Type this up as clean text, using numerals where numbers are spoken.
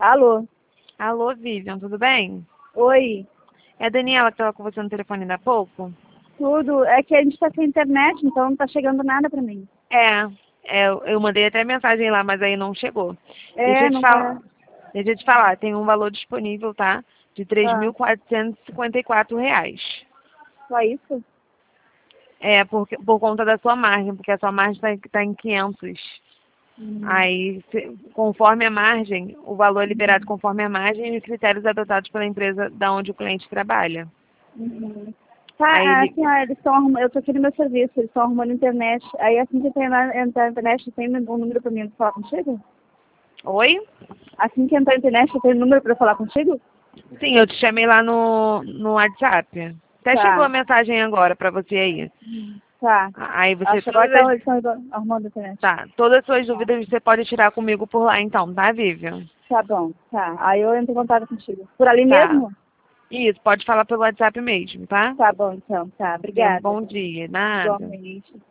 Alô? Alô, Vivian, tudo bem? Oi? É a Daniela que estava com você no telefone ainda há pouco? Tudo? É que a gente tá sem internet, então não tá chegando nada pra mim. Eu mandei até mensagem lá, mas aí não chegou. Deixa É, eu te não falar, tá. deixa eu te falar, tem um valor disponível, tá? De Ah, R$ 3.454. só isso? Por conta da sua margem, porque a sua margem tá em 500. Uhum. Aí, conforme a margem, o valor é liberado conforme a margem e os critérios adotados pela empresa da onde o cliente trabalha. Uhum. Aí Tá, ele... assim, ó, eles estão arrumando, eu tô aqui no meu serviço, eles estão arrumando internet. Aí assim que entrar na internet, tem um número pra mim falar contigo? Oi? Assim que entrar na internet, tem um número pra falar contigo? Sim, eu te chamei lá no WhatsApp. Até chegou a Tá. mensagem agora pra você aí. Tá. Aí você, Acho que agora eles estão arrumando a internet. todas as suas Tá. dúvidas você pode tirar comigo por lá então, tá, Vivian? Tá bom, tá. Aí eu entro em contato contigo. Por ali Tá. mesmo? Isso, pode falar pelo WhatsApp mesmo, tá? Tá bom, então. Tá. Tenha um Obrigada. bom dia. Nada. Igualmente.